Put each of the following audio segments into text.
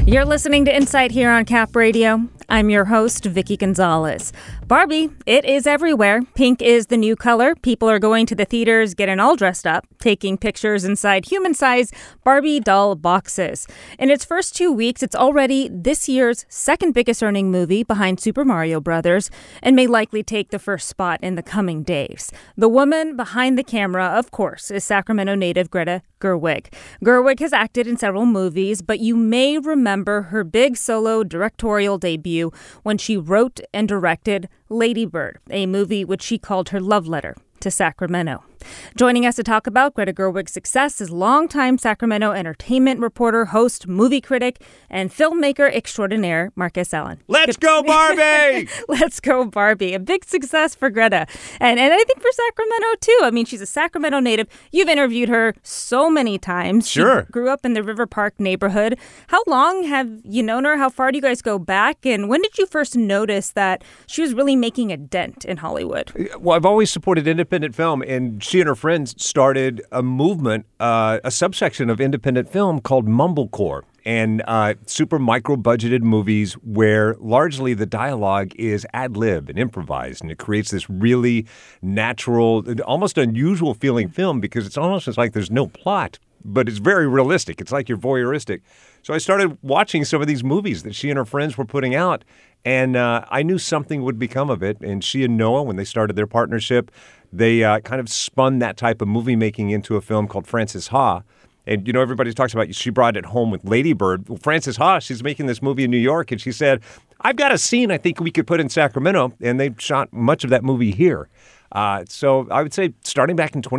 You're listening to Insight here on Cap Radio. I'm your host, Vicky Gonzalez. Barbie, it is everywhere. Pink is the new color. People are going to the theaters, getting all dressed up, taking pictures inside human-sized Barbie doll boxes. In its first 2 weeks, it's already this year's second biggest earning movie behind Super Mario Brothers and may likely take the first spot in the coming days. The woman behind the camera, of course, is Sacramento native Greta Gerwig. Gerwig has acted in several movies, but you may remember her big solo directorial debut when she wrote and directed Lady Bird, a movie which she called her love letter to Sacramento. Joining us to talk about Greta Gerwig's success is longtime Sacramento entertainment reporter, host, movie critic, and filmmaker extraordinaire, Marcus Allen. Let's go, Barbie! Let's go, Barbie. A big success for Greta. And I think for Sacramento, too. I mean, she's a Sacramento native. You've interviewed her so many times. Sure. She grew up in the River Park neighborhood. How long have you known her? How far do you guys go back? And when did you first notice that she was really making a dent in Hollywood? Well, I've always supported independent film, and she and her friends started a movement, a subsection of independent film called Mumblecore, and super micro-budgeted movies where largely the dialogue is ad-lib and improvised, and it creates this really natural, almost unusual feeling film because it's almost like there's no plot, but it's very realistic. It's like you're voyeuristic. So I started watching some of these movies that she and her friends were putting out, and I knew something would become of it. And she and Noah, when they started their partnership, they kind of spun that type of movie making into a film called Frances Ha. And, you know, everybody talks about she brought it home with Lady Bird. Well, Frances Ha, she's making this movie in New York, and she said, I've got a scene I think we could put in Sacramento, and they shot much of that movie here. So I would say starting back in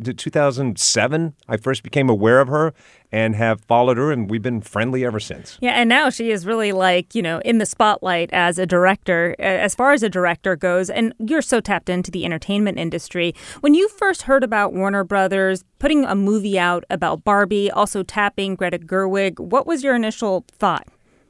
2007, I first became aware of her and have followed her, and we've been friendly ever since. Yeah, and now she is really like, in the spotlight as a director, as far as a director goes, and you're so tapped into the entertainment industry. When you first heard about Warner Brothers putting a movie out about Barbie, also tapping Greta Gerwig, what was your initial thought?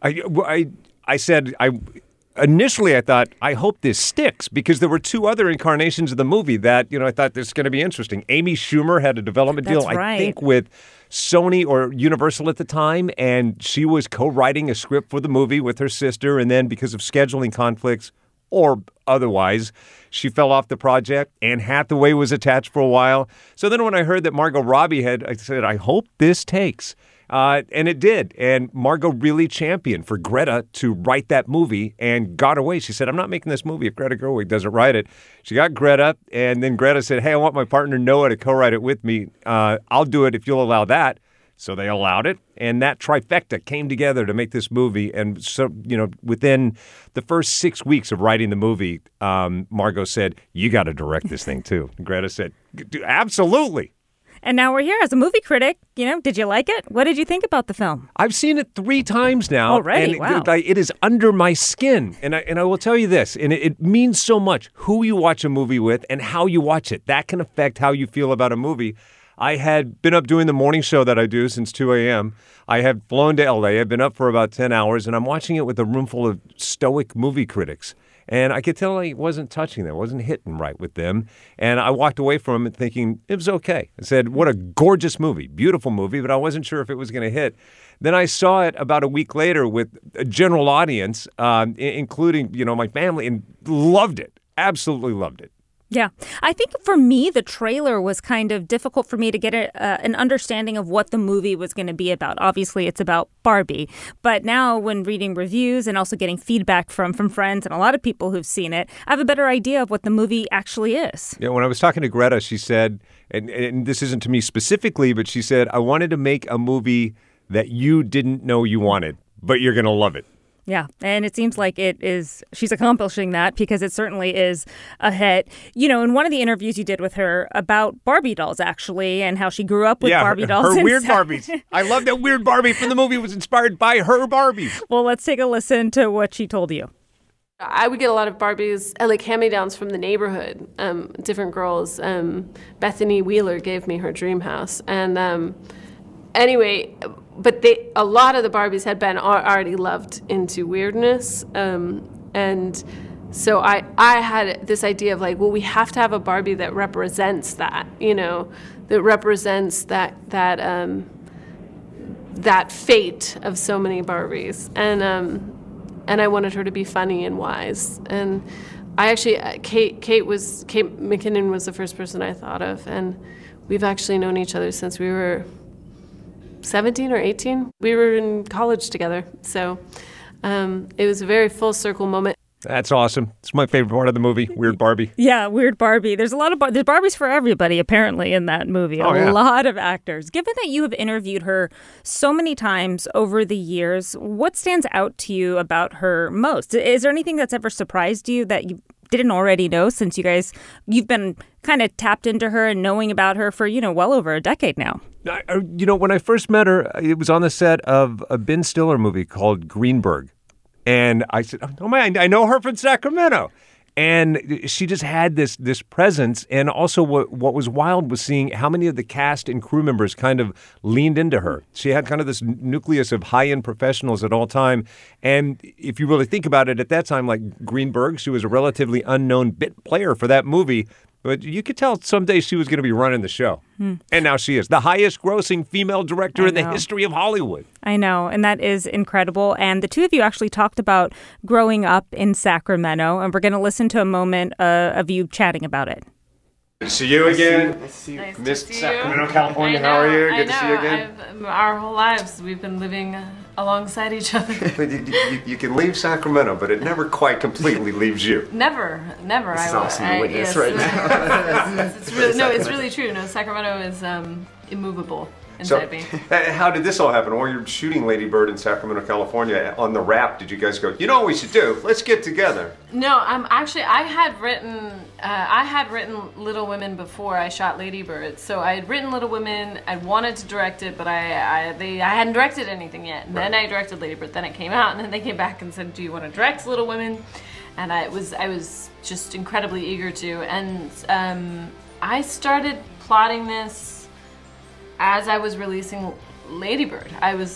Initially, I thought, I hope this sticks, because there were two other incarnations of the movie that, I thought this is going to be interesting. Amy Schumer had a development deal, I think, with Sony or Universal at the time, and she was co-writing a script for the movie with her sister, and then because of scheduling conflicts or otherwise, she fell off the project. Anne Hathaway was attached for a while. So then when I heard that Margot Robbie I said, I hope this takes. And it did. And Margot really championed for Greta to write that movie and got away. She said, I'm not making this movie if Greta Gerwig doesn't write it. She got Greta, and then Greta said, hey, I want my partner Noah to co-write it with me. I'll do it if you'll allow that. So they allowed it, and that trifecta came together to make this movie. And so, within the first 6 weeks of writing the movie, Margot said, you got to direct this thing too. And Greta said, absolutely. And now we're here as a movie critic. Did you like it? What did you think about the film? I've seen it 3 times now. Already? And wow. It is under my skin. And I will tell you this, and it means so much who you watch a movie with and how you watch it. That can affect how you feel about a movie. I had been up doing the morning show that I do since 2 a.m. I had flown to L.A. I've been up for about 10 hours, and I'm watching it with a room full of stoic movie critics. And I could tell I wasn't touching them, wasn't hitting right with them. And I walked away from it thinking it was okay. I said, what a gorgeous movie, beautiful movie, but I wasn't sure if it was going to hit. Then I saw it about a week later with a general audience, including, my family, and loved it, absolutely loved it. Yeah. I think for me, the trailer was kind of difficult for me to get an understanding of what the movie was going to be about. Obviously, it's about Barbie. But now when reading reviews and also getting feedback from friends and a lot of people who've seen it, I have a better idea of what the movie actually is. Yeah, when I was talking to Greta, she said, and this isn't to me specifically, but she said, I wanted to make a movie that you didn't know you wanted, but you're going to love it. Yeah, and it seems like she's accomplishing that because it certainly is a hit. In one of the interviews you did with her about Barbie dolls, actually, and how she grew up with Barbie dolls. Her weird Barbies. I love that weird Barbie from the movie was inspired by her Barbies. Well, let's take a listen to what she told you. I would get a lot of Barbies, like hand-me-downs from the neighborhood, different girls. Bethany Wheeler gave me her dream house. And anyway, but a lot of the Barbies had been already loved into weirdness. And so I had this idea of like, well, we have to have a Barbie that represents that, that represents that that fate of so many Barbies, and I wanted her to be funny and wise. And I actually, Kate McKinnon was the first person I thought of, and we've actually known each other since we were 17 or 18. We were in college together, so it was a very full circle moment. That's awesome. It's my favorite part of the movie, Weird Barbie. Yeah, Weird Barbie. There's a lot of there's Barbies for everybody, apparently, in that movie. A lot of actors. Given that you have interviewed her so many times over the years, what stands out to you about her most? Is there anything that's ever surprised you that you didn't already know, since you've been kind of tapped into her and knowing about her for, well over a decade now? When I first met her, it was on the set of a Ben Stiller movie called Greenberg. And I said, oh man, I know her from Sacramento. And she just had this presence. And also what was wild was seeing how many of the cast and crew members kind of leaned into her. She had kind of this nucleus of high-end professionals at all time. And if you really think about it, at that time, like Greenberg, she was a relatively unknown bit player for that movie. But you could tell someday she was going to be running the show. And now she is the highest grossing female director in the history of Hollywood. I know, and that is incredible. And the two of you actually talked about growing up in Sacramento, and we're going to listen to a moment of you chatting about it. Good to see you again. Nice to Miss see Sacramento, you. California. How are you? Good to see you again. Our whole lives, we've been living alongside each other. But you can leave Sacramento, but it never quite completely leaves you. Never. This is awesome to witness right now. It's really true. No, Sacramento is immovable inside me. How did this all happen? While you're shooting Lady Bird in Sacramento, California, on the wrap, did you guys go, you know what we should do? Let's get together. No, I had written Little Women before I shot Lady Bird. So I had written Little Women. I wanted to direct it, but I hadn't directed anything yet. And then I directed Lady Bird. Then it came out, and then they came back and said, "Do you want to direct Little Women?" And I was just incredibly eager to. And I started plotting this as I was releasing Lady Bird. I was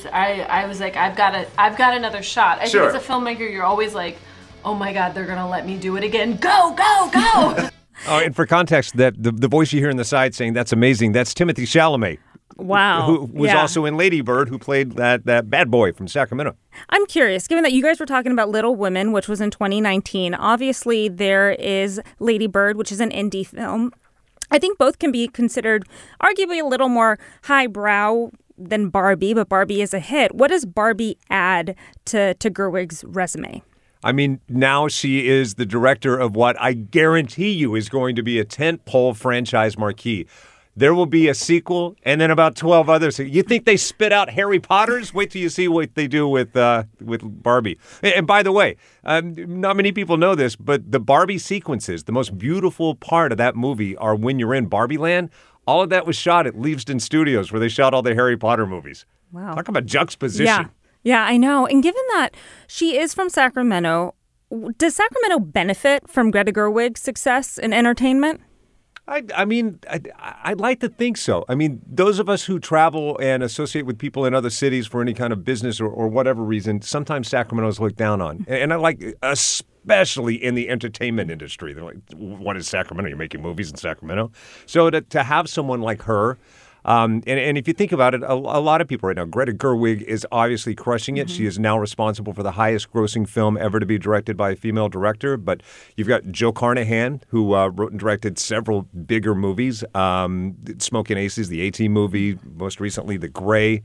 like, I've got another shot. I think as a filmmaker, you're always like, oh my God, they're gonna let me do it again. Go, go, go. Oh, and for context, that the voice you hear on the side saying that's amazing, that's Timothée Chalamet. Wow. Who was also in Lady Bird, who played that bad boy from Sacramento. I'm curious, given that you guys were talking about Little Women, which was in 2019, obviously there is Lady Bird, which is an indie film. I think both can be considered arguably a little more highbrow than Barbie, but Barbie is a hit. What does Barbie add to Gerwig's resume? I mean, now she is the director of what I guarantee you is going to be a tentpole franchise marquee. There will be a sequel and then about 12 others. You think they spit out Harry Potters? Wait till you see what they do with Barbie. And by the way, not many people know this, but the Barbie sequences, the most beautiful part of that movie are when you're in Barbie Land. All of that was shot at Leavesden Studios, where they shot all the Harry Potter movies. Wow. Talk about juxtaposition. Yeah, I know. And given that she is from Sacramento, does Sacramento benefit from Greta Gerwig's success in entertainment? I mean, I'd like to think so. I mean, those of us who travel and associate with people in other cities for any kind of business or whatever reason, sometimes Sacramento's looked down on. And I like, especially in the entertainment industry. They're like, what is Sacramento? You're making movies in Sacramento? So to have someone like her, and if you think about it, a lot of people right now, Greta Gerwig is obviously crushing it. Mm-hmm. She is now responsible for the highest grossing film ever to be directed by a female director. But you've got Joe Carnahan, who wrote and directed several bigger movies, Smoking Aces, the A-Team movie, most recently The Grey,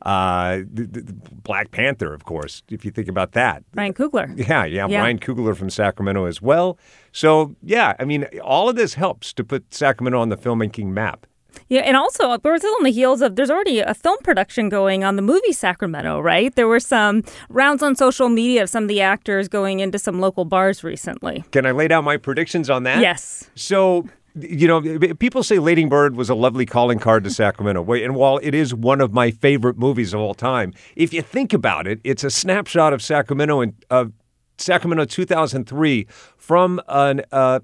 the Black Panther, of course, if you think about that. Ryan Coogler. Yeah, Ryan Coogler from Sacramento as well. So, yeah, I mean, all of this helps to put Sacramento on the filmmaking map. Yeah, and also, we're still on the heels of, there's already a film production going on the movie Sacramento, right? There were some rounds on social media of some of the actors going into some local bars recently. Can I lay down my predictions on that? Yes. So, people say Lady Bird was a lovely calling card to Sacramento. And while it is one of my favorite movies of all time, if you think about it, it's a snapshot of Sacramento in Sacramento 2003 from an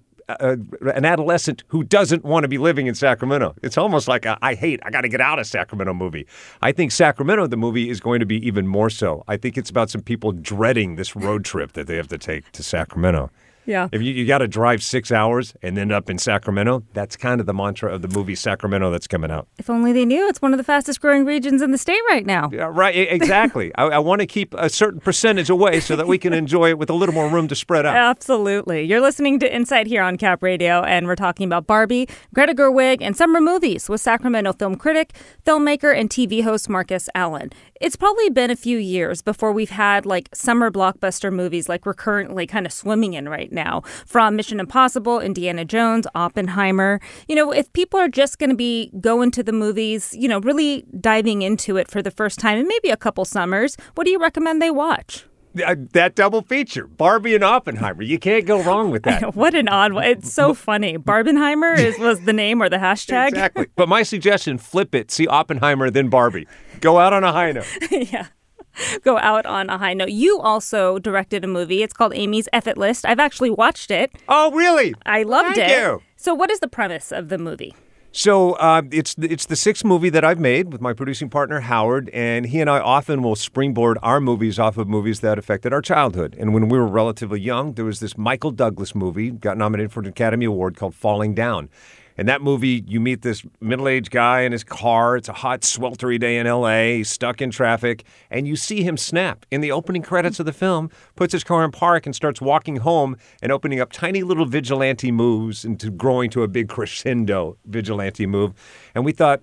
adolescent who doesn't want to be living in Sacramento. It's almost like I got to get out of Sacramento movie. I think Sacramento, the movie, is going to be even more so. I think it's about some people dreading this road trip that they have to take to Sacramento. Yeah. If you got to drive 6 hours and end up in Sacramento, that's kind of the mantra of the movie Sacramento that's coming out. If only they knew it's one of the fastest growing regions in the state right now. Yeah, right, exactly. I want to keep a certain percentage away so that we can enjoy it with a little more room to spread out. Absolutely. You're listening to Insight here on Cap Radio, and we're talking about Barbie, Greta Gerwig, and summer movies with Sacramento film critic, filmmaker, and TV host Marcus Allen. It's probably been a few years before we've had like summer blockbuster movies like we're currently kind of swimming in right now, from Mission Impossible, Indiana Jones, Oppenheimer. If people are just going to be going to the movies, really diving into it for the first time in maybe a couple summers, what do you recommend they watch? That double feature, Barbie and Oppenheimer. You can't go wrong with that. What an odd one. It's so funny. Barbenheimer was the name or the hashtag. Exactly. But my suggestion, flip it. See Oppenheimer, then Barbie. Go out on a high note. Yeah. Go out on a high note. You also directed a movie. It's called Amy's F-It List. I've actually watched it. Oh, really? I loved it. Thank you. So what is the premise of the movie? So it's the sixth movie that I've made with my producing partner, Howard, and he and I often will springboard our movies off of movies that affected our childhood. And when we were relatively young, there was this Michael Douglas movie, got nominated for an Academy Award, called Falling Down. In that movie, you meet this middle-aged guy in his car. It's a hot, sweltery day in L.A. He's stuck in traffic, and you see him snap. In the opening credits of the film, puts his car in park and starts walking home and opening up tiny little vigilante moves into growing to a big crescendo vigilante move. And we thought,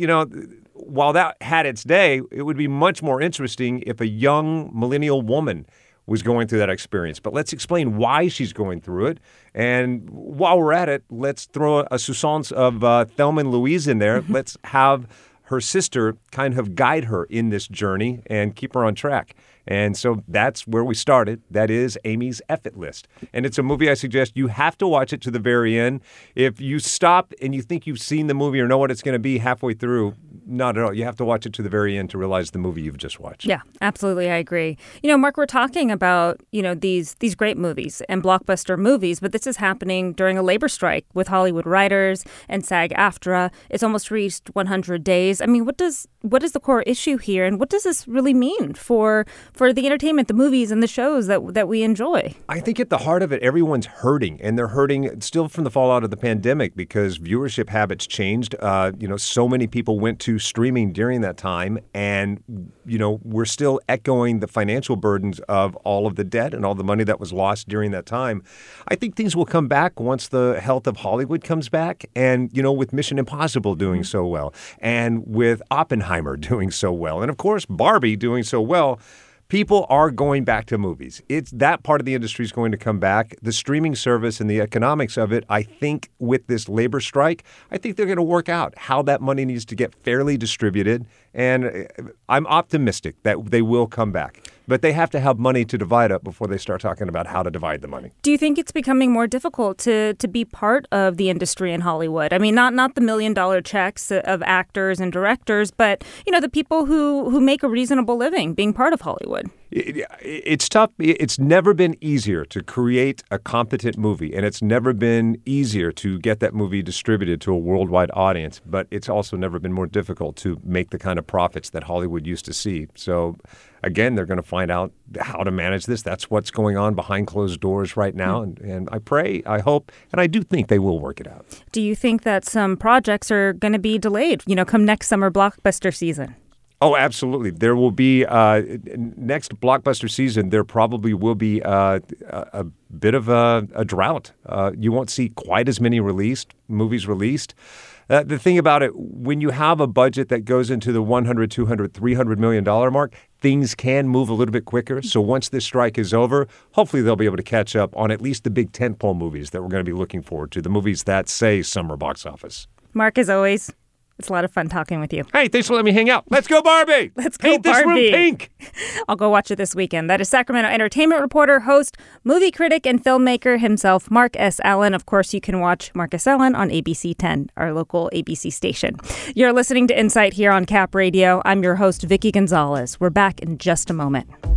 while that had its day, it would be much more interesting if a young millennial woman was going through that experience. But let's explain why she's going through it. And while we're at it, let's throw a sousance of Thelma and Louise in there. Let's have her sister kind of guide her in this journey and keep her on track. And so that's where we started. That is Amy's F-It List. And it's a movie I suggest you have to watch it to the very end. If you stop and you think you've seen the movie or know what it's going to be halfway through, not at all. You have to watch it to the very end to realize the movie you've just watched. Yeah, absolutely. I agree. Mark, we're talking about, these great movies and blockbuster movies, but this is happening during a labor strike with Hollywood writers and SAG-AFTRA. It's almost reached 100 days. I mean, what is the core issue here, and what does this really mean for the entertainment, the movies and the shows that we enjoy? I think at the heart of it, everyone's hurting, and they're hurting still from the fallout of the pandemic because viewership habits changed. So many people went to streaming during that time, and we're still echoing the financial burdens of all of the debt and all the money that was lost during that time. I think things will come back once the health of Hollywood comes back, and with Mission Impossible doing so well, and with Oppenheimer doing so well, and of course Barbie doing so well. People are going back to movies. It's that part of the industry is going to come back. The streaming service and the economics of it, I think with this labor strike, I think they're going to work out how that money needs to get fairly distributed. And I'm optimistic that they will come back. But they have to have money to divide up before they start talking about how to divide the money. Do you think it's becoming more difficult to be part of the industry in Hollywood? I mean, not the $1 million checks of actors and directors, but, the people who make a reasonable living being part of Hollywood. It's tough. It's never been easier to create a competent movie, and it's never been easier to get that movie distributed to a worldwide audience. But it's also never been more difficult to make the kind of profits that Hollywood used to see. So, again, they're going to find out how to manage this. That's what's going on behind closed doors right now. And I pray, I hope, and I do think they will work it out. Do you think that some projects are going to be delayed, come next summer blockbuster season? Oh, absolutely. There will be next blockbuster season. There probably will be a bit of a drought. You won't see quite as many movies released. The thing about it, when you have a budget that goes into the $100, $200, $300 million mark, things can move a little bit quicker. So once this strike is over, hopefully they'll be able to catch up on at least the big tentpole movies that we're going to be looking forward to, the movies that say summer box office. Mark, as always, it's a lot of fun talking with you. Hey, thanks for letting me hang out. Let's go, Barbie. Let's go, Paint Barbie. This room pink. I'll go watch it this weekend. That is Sacramento entertainment reporter, host, movie critic, and filmmaker himself, Mark S. Allen. Of course, you can watch Marcus Allen on ABC 10, our local ABC station. You're listening to Insight here on Cap Radio. I'm your host, Vicky Gonzalez. We're back in just a moment.